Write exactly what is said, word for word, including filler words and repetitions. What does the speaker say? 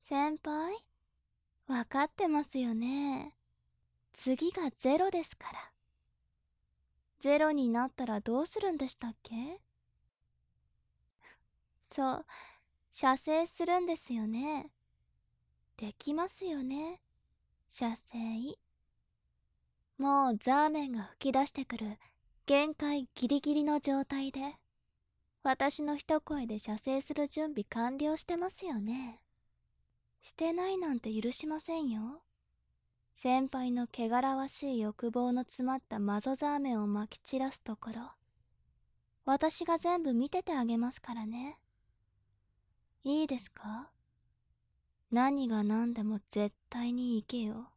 先輩、わかってますよね。次がゼロですから。ゼロになったらどうするんでしたっけ？そう、射精するんですよね。できますよね、射精。もうザーメンが吹き出してくる限界ギリギリの状態で、私の一声で射精する準備完了してますよね。してないなんて許しませんよ。先輩の汚らわしい欲望の詰まったマゾザーメンをまき散らすところ、私が全部見ててあげますからね。いいですか？何が何でも絶対に行けよ。